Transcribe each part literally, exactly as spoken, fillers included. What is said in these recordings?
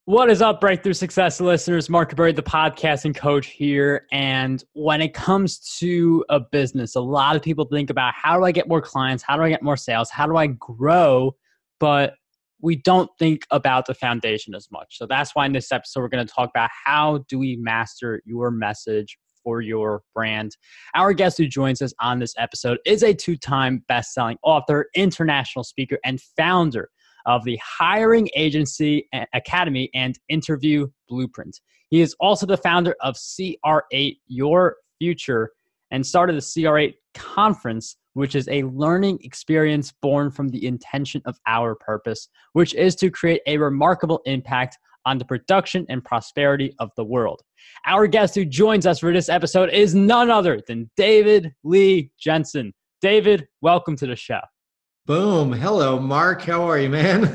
What is up, Breakthrough Success listeners? Mark Berry, the podcasting coach here. And when it comes to a business, a lot of people think about how do I get more clients? How do I get more sales? How do I grow? But we don't think about the foundation as much. So that's why in this episode, we're going to talk about how do we master your message for your brand. Our guest who joins us on this episode is a two-time best-selling author, international speaker, and founder of the Hiring Agency Academy and Interview Blueprint. He is also the founder of C R eight Your Future and started the C R eight Conference, which is a learning experience born from the intention of our purpose, which is to create a remarkable impact on the production and prosperity of the world. Our guest who joins us for this episode is none other than David Lee Jensen. David, welcome to the show. Boom. Hello, Mark. How are you, man?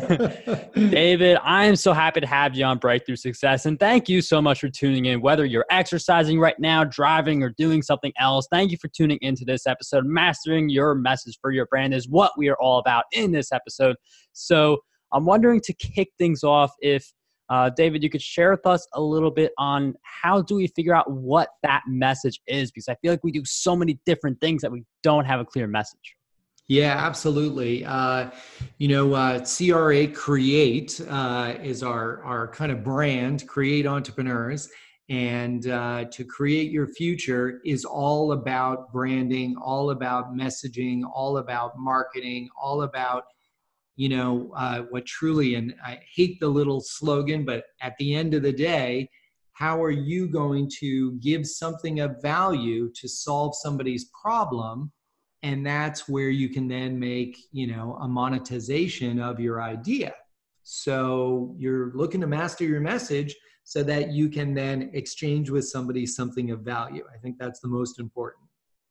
David, I am so happy to have you on Breakthrough Success. And thank you so much for tuning in, whether you're exercising right now, driving, or doing something else. Thank you for tuning into this episode. Mastering your message for your brand is what we are all about in this episode. So I'm wondering, to kick things off, if uh, David, you could share with us a little bit on how do we figure out what that message is? Because I feel like we do so many different things that we don't have a clear message. Yeah, absolutely. Uh, you know, uh, C R eight Create uh, is our, our kind of brand, Create Entrepreneurs. And uh, to create your future is all about branding, all about messaging, all about marketing, all about, you know, uh, what truly, and I hate the little slogan, but at the end of the day, how are you going to give something of value to solve somebody's problem? And that's where you can then make, you know, a monetization of your idea. So you're looking to master your message so that you can then exchange with somebody something of value. I think that's the most important.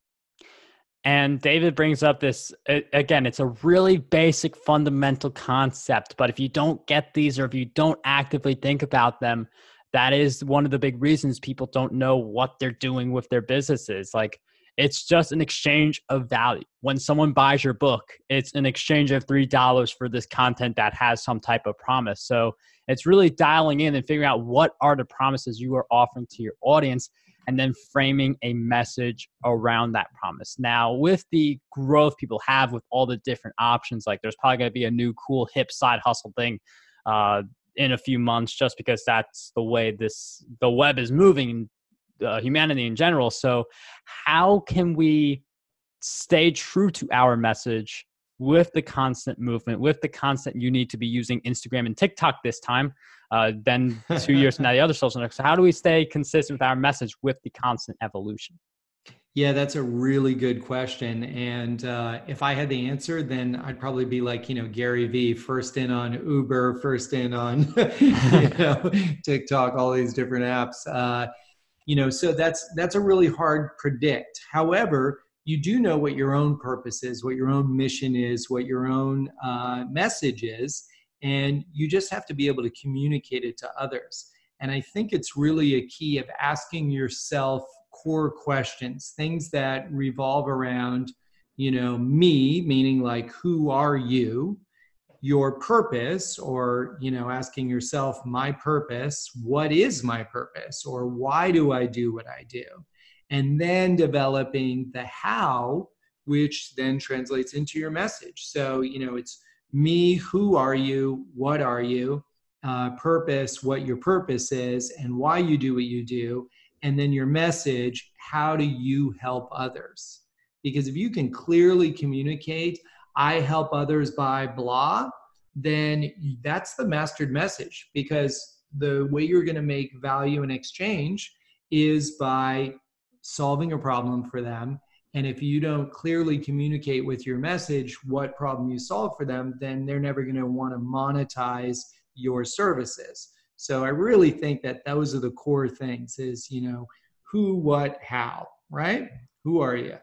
And David brings up this, again, it's a really basic fundamental concept, but if you don't get these, or if you don't actively think about them, that is one of the big reasons people don't know what they're doing with their businesses. Like, it's just an exchange of value. When someone buys your book, it's an exchange of three dollars for this content that has some type of promise. So it's really dialing in and figuring out what are the promises you are offering to your audience, and then framing a message around that promise. Now, with the growth people have with all the different options, like there's probably going to be a new cool hip side hustle thing uh, in a few months, just because that's the way this the web is moving. Uh, humanity in general. So how can we stay true to our message with the constant movement, with the constant you need to be using Instagram and TikTok this time, uh, then two years from now, the other social networks. So how do we stay consistent with our message with the constant evolution? Yeah, that's a really good question. And uh, if I had the answer, then I'd probably be like, you know, Gary Vee, first in on Uber, first in on you know, TikTok, all these different apps. Uh, You know, so that's that's a really hard predict. However, you do know what your own purpose is, what your own mission is, what your own uh, message is, and you just have to be able to communicate it to others. And I think it's really a key of asking yourself core questions, things that revolve around, you know, me, meaning like, who are you? Your purpose, or, you know, asking yourself, my purpose, what is my purpose, or why do I do what I do? And then developing the how, which then translates into your message. So, you know, it's me, who are you, what are you, uh, purpose, what your purpose is, and why you do what you do. And then your message, how do you help others? Because if you can clearly communicate, I help others by blah, then that's the mastered message, because the way you're going to make value in exchange is by solving a problem for them. And if you don't clearly communicate with your message what problem you solve for them, then they're never going to want to monetize your services. So I really think that those are the core things is, you know, who, what, how, right? Who are you?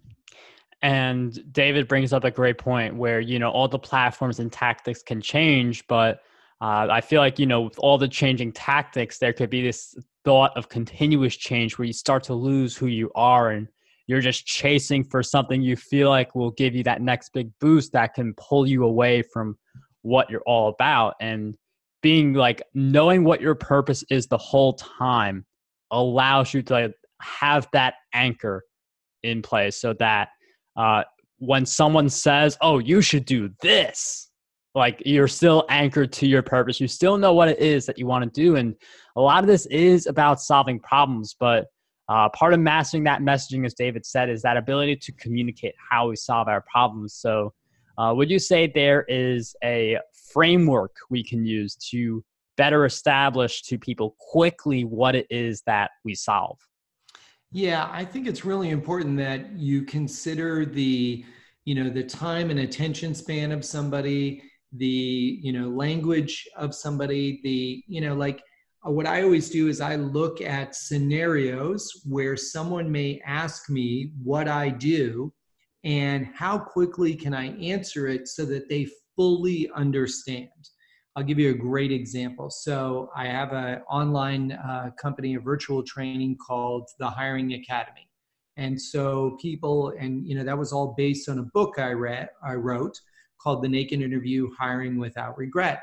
And David brings up a great point where, you know, all the platforms and tactics can change, but uh, I feel like, you know, with all the changing tactics, there could be this thought of continuous change where you start to lose who you are, and you're just chasing for something you feel like will give you that next big boost that can pull you away from what you're all about. And being like knowing what your purpose is the whole time allows you to like, have that anchor in place so that uh, when someone says, oh, you should do this, like you're still anchored to your purpose. You still know what it is that you want to do. And a lot of this is about solving problems, but uh, part of mastering that messaging, as David said, is that ability to communicate how we solve our problems. So uh, would you say there is a framework we can use to better establish to people quickly what it is that we solve? Yeah, I think it's really important that you consider the, you know, the time and attention span of somebody, the, you know, language of somebody, the, you know, like uh, what I always do is I look at scenarios where someone may ask me what I do and how quickly can I answer it so that they fully understand. I'll give you a great example. So I have an online uh, company, a virtual training called The Hiring Academy. And so people, and you know, that was all based on a book I read, I wrote called The Naked Interview, Hiring Without Regret.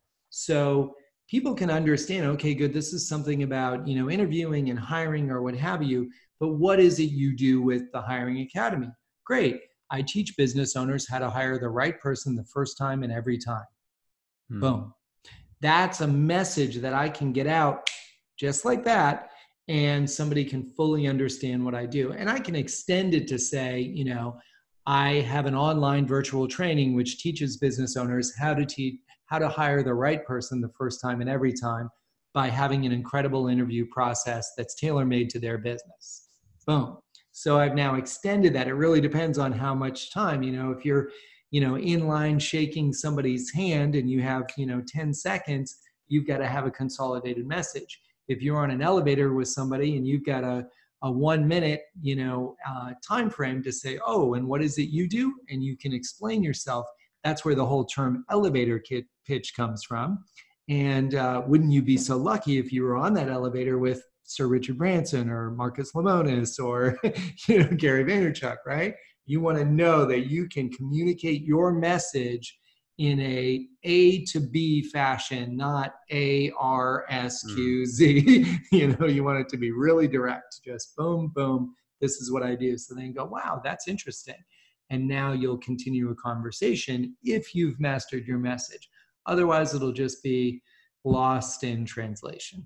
So people can understand, okay, good, this is something about, you know, interviewing and hiring or what have you, but what is it you do with the Hiring Academy? Great. I teach business owners how to hire the right person the first time and every time. Hmm. Boom. That's a message that I can get out just like that, and somebody can fully understand what I do. And I can extend it to say, you know, I have an online virtual training which teaches business owners how to teach, how to hire the right person the first time and every time by having an incredible interview process that's tailor-made to their business. Boom. So I've now extended that. It really depends on how much time, you know, if you're, you know, in line shaking somebody's hand and you have, you know, ten seconds, you've got to have a consolidated message. If you're on an elevator with somebody and you've got a, a one minute, you know, uh, time frame to say, oh, and what is it you do? And you can explain yourself. That's where the whole term elevator kit pitch comes from. And uh, wouldn't you be so lucky if you were on that elevator with Sir Richard Branson or Marcus Lemonis or, you know, Gary Vaynerchuk, right? You want to know that you can communicate your message in a A to B fashion, not A, R, S, Q, Z. Mm. You know, you want it to be really direct, just boom, boom, this is what I do. So then you go, wow, that's interesting. And now you'll continue a conversation if you've mastered your message. Otherwise, it'll just be lost in translation.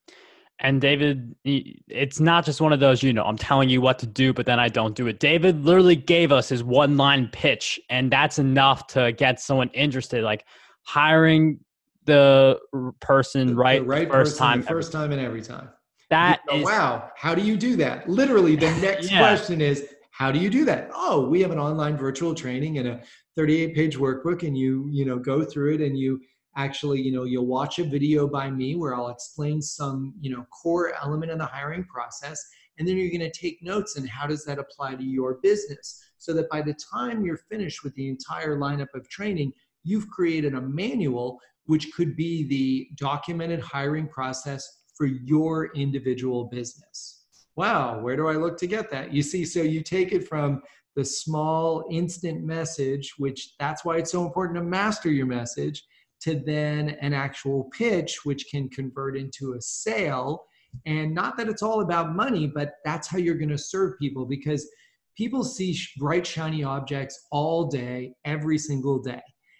And David, it's not just one of those, you know, I'm telling you what to do, but then I don't do it. David literally gave us his one-line pitch, and that's enough to get someone interested. Like hiring the person right, the right the first person time, the first time and every time. That you know, is, wow. How do you do that? Literally, the next yeah. question is, how do you do that? Oh, we have an online virtual training and a thirty-eight page workbook, and you, you know, go through it and you. Actually, you know, you'll watch a video by me where I'll explain some, you know, core element of the hiring process. And then you're going to take notes and how does that apply to your business? So that by the time you're finished with the entire lineup of training, you've created a manual, which could be the documented hiring process for your individual business. Wow, where do I look to get that? You see, so you take it from the small instant message, which that's why it's so important to master your message, to then an actual pitch, which can convert into a sale. And not that it's all about money, but that's how you're going to serve people, because people see bright, shiny objects all day, every single day.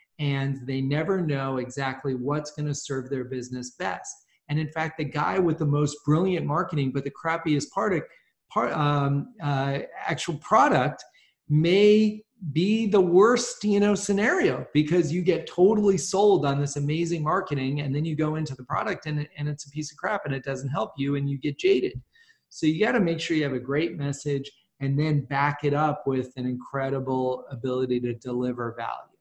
And they never know exactly what's going to serve their business best. And in fact, the guy with the most brilliant marketing, but the crappiest product, part, um, uh, actual product may be the worst, you know, scenario, because you get totally sold on this amazing marketing and then you go into the product and, and it's a piece of crap and it doesn't help you and you get jaded. So you got to make sure you have a great message and then back it up with an incredible ability to deliver value.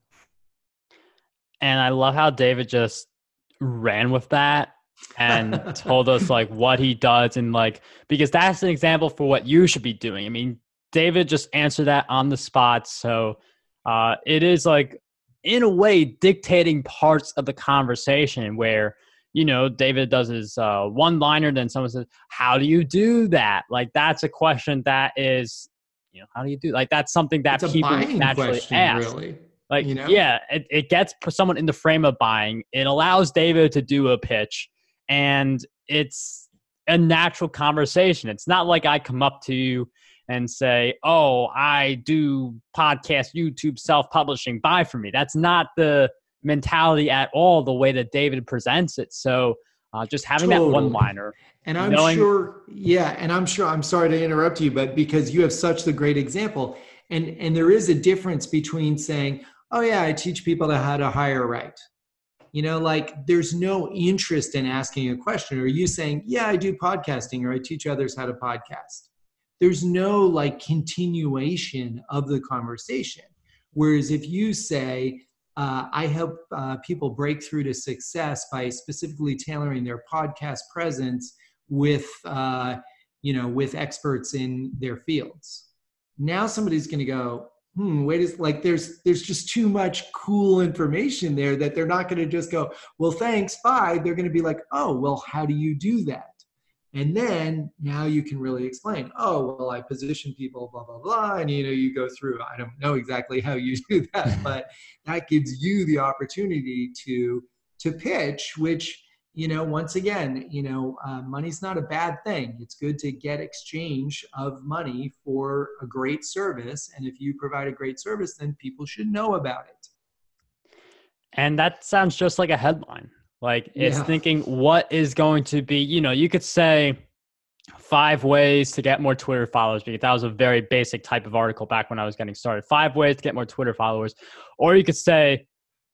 And I love how David just ran with that and told us like what he does, and like, because that's an example for what you should be doing. I mean, David just answered that on the spot. So uh, it is like, in a way, dictating parts of the conversation where, you know, David does his uh, one-liner, then someone says, how do you do that? Like, that's a question that is, you know, how do you do, like, that's something that it's people a buying naturally question, ask. really. Like, you know? yeah, it, it gets someone in the frame of buying. It allows David to do a pitch, and it's a natural conversation. It's not like I come up to you and say, oh, I do podcast, YouTube, self-publishing, buy from me. That's not the mentality at all, the way that David presents it. So uh, just having Totally. that one-liner. And I'm knowing- sure, yeah, and I'm sure, I'm sorry to interrupt you, but because you have such the great example, and, and there is a difference between saying, oh yeah, I teach people to how to hire right. You know, like there's no interest in asking a question, or you saying, yeah, I do podcasting, or I teach others how to podcast. There's no like continuation of the conversation. Whereas if you say, uh, I help uh, people break through to success by specifically tailoring their podcast presence with, uh, you know, with experts in their fields. Now somebody's going to go, hmm, wait, is like there's there's just too much cool information there that they're not going to just go, well, thanks, bye. They're going to be like, oh, well, how do you do that? And then now you can really explain, oh, well, I position people, blah, blah, blah. And, you know, you go through, I don't know exactly how you do that, but that gives you the opportunity to, to pitch, which, you know, once again, you know, uh, money's not a bad thing. It's good to get exchange of money for a great service. And if you provide a great service, then people should know about it. And that sounds just like a headline. Like it's Yeah. thinking what is going to be, you know, you could say five ways to get more Twitter followers, because that was a very basic type of article back when I was getting started. Five ways to get more Twitter followers. Or you could say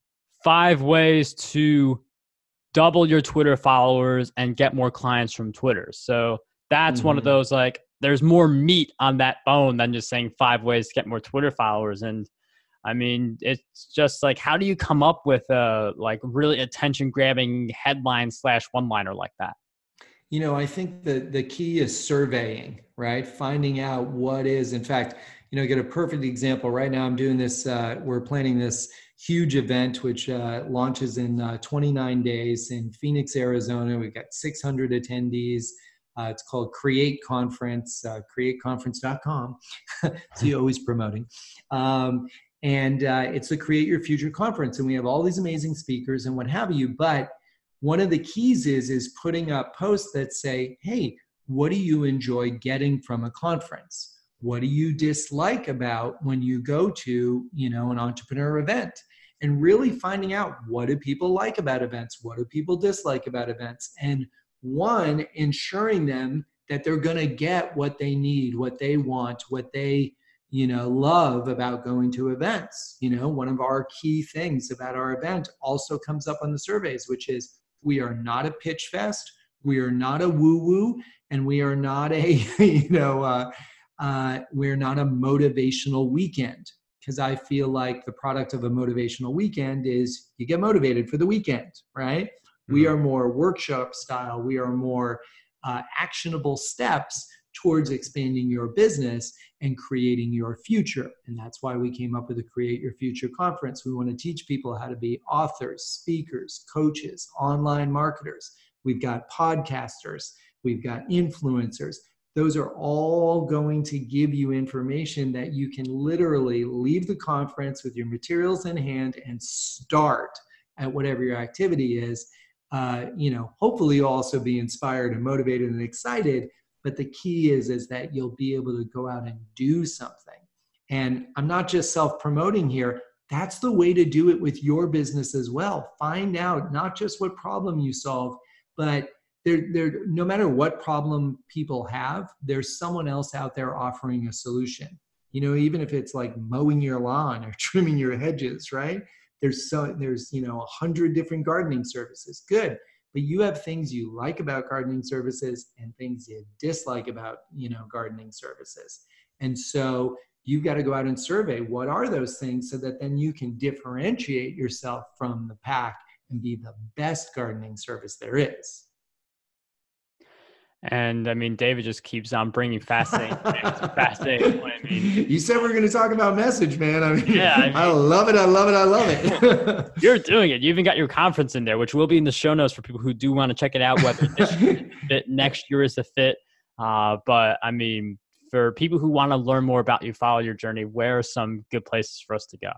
five ways to double your Twitter followers and get more clients from Twitter. So that's mm-hmm. one of those, like, there's more meat on that bone than just saying five ways to get more Twitter followers. And I mean, it's just like, how do you come up with a like really attention grabbing headline slash one liner like that? You know, I think the, the key is surveying, right? Finding out what is, in fact, you know, get a perfect example. Right now I'm doing this, uh, we're planning this huge event, which uh, launches in uh, twenty-nine days in Phoenix, Arizona. We've got six hundred attendees. Uh, it's called Create Conference, uh, create conference dot com. So you're always promoting. Um, and uh, it's the Create Your Future Conference. And we have all these amazing speakers and what have you. But one of the keys is, is putting up posts that say, hey, what do you enjoy getting from a conference? What do you dislike about when you go to, you know, an entrepreneur event? And really finding out, what do people like about events? What do people dislike about events? And one, ensuring them that they're going to get what they need, what they want, what they, you know, love about going to events. You know, one of our key things about our event also comes up on the surveys, which is we are not a pitch fest, we are not a woo-woo, and we are not a, you know, uh, uh, we're not a motivational weekend. Because I feel like the product of a motivational weekend is you get motivated for the weekend, right? Mm-hmm. We are more workshop style. We are more uh, actionable steps towards expanding your business and creating your future. And that's why we came up with the Create Your Future Conference. We want to teach people how to be authors, speakers, coaches, online marketers. We've got podcasters. We've got influencers. Those are all going to give you information that you can literally leave the conference with your materials in hand and start at whatever your activity is. Uh, you know, hopefully you'll also be inspired and motivated and excited. But the key is, is that you'll be able to go out and do something. And I'm not just self-promoting here. That's the way to do it with your business as well. Find out not just what problem you solve, but There, there, no matter what problem people have, there's someone else out there offering a solution. You know, even if it's like mowing your lawn or trimming your hedges, right? There's so there's you know a hundred different gardening services. Good, but you have things you like about gardening services and things you dislike about you know gardening services. And so you've got to go out and survey what are those things, so that then you can differentiate yourself from the pack and be the best gardening service there is. And I mean, David just keeps on bringing fascinating, fascinating. I mean, you said we we're going to talk about message, man. I mean, yeah, I, mean, I love it. I love it. I love it. You're doing it. You even got your conference in there, which will be in the show notes for people who do want to check it out, whether this year is a fit, next year is a fit. Uh, but I mean, for people who want to learn more about you, follow your journey, where are some good places for us to go?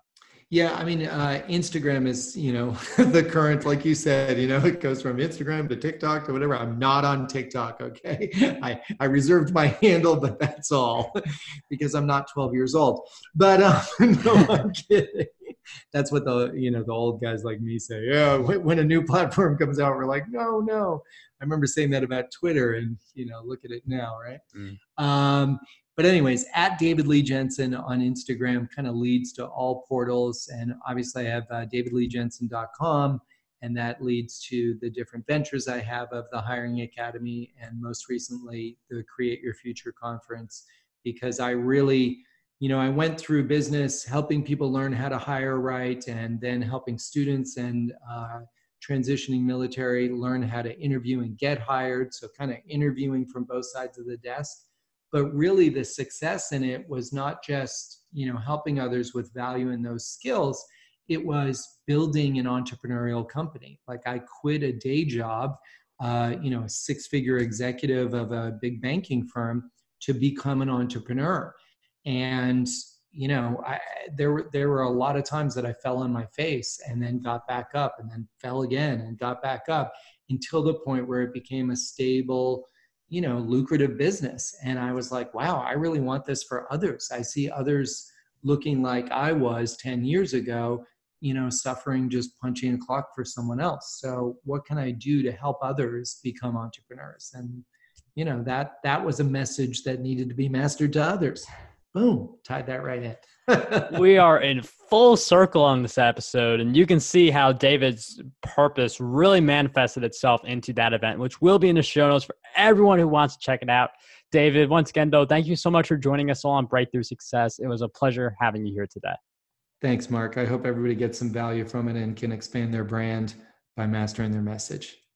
Yeah, I mean, uh, Instagram is, you know, the current, like you said, you know, it goes from Instagram to TikTok to whatever. I'm not on TikTok, okay? I, I reserved my handle, but that's all because I'm not twelve years old. But um, no, I'm kidding. That's what the, you know, the old guys like me say. Yeah, when a new platform comes out, we're like, no, no. I remember saying that about Twitter, and, you know, look at it now, right? Mm. Um, But anyways, at David Lee Jensen on Instagram kind of leads to all portals. And obviously I have uh, david lee jensen dot com, and that leads to the different ventures I have of the Hiring Academy and most recently the Create Your Future conference, because I really, you know, I went through business helping people learn how to hire right, and then helping students and uh, transitioning military learn how to interview and get hired. So kind of interviewing from both sides of the desk. But really the success in it was not just, you know, helping others with value in those skills. It was building an entrepreneurial company. Like I quit a day job, uh, you know, a six-figure executive of a big banking firm to become an entrepreneur. And, you know, I, there were there were a lot of times that I fell on my face and then got back up and then fell again and got back up until the point where it became a stable, you know, lucrative business. And I was like, wow, I really want this for others. I see others looking like I was ten years ago, you know, suffering just punching a clock for someone else. So what can I do to help others become entrepreneurs? And, you know, that, that was a message that needed to be mastered to others. Boom, tied that right in. We are in full circle on this episode, and you can see how David's purpose really manifested itself into that event, which will be in the show notes for everyone who wants to check it out. David, once again, though, thank you so much for joining us all on Breakthrough Success. It was a pleasure having you here today. Thanks, Mark. I hope everybody gets some value from it and can expand their brand by mastering their message.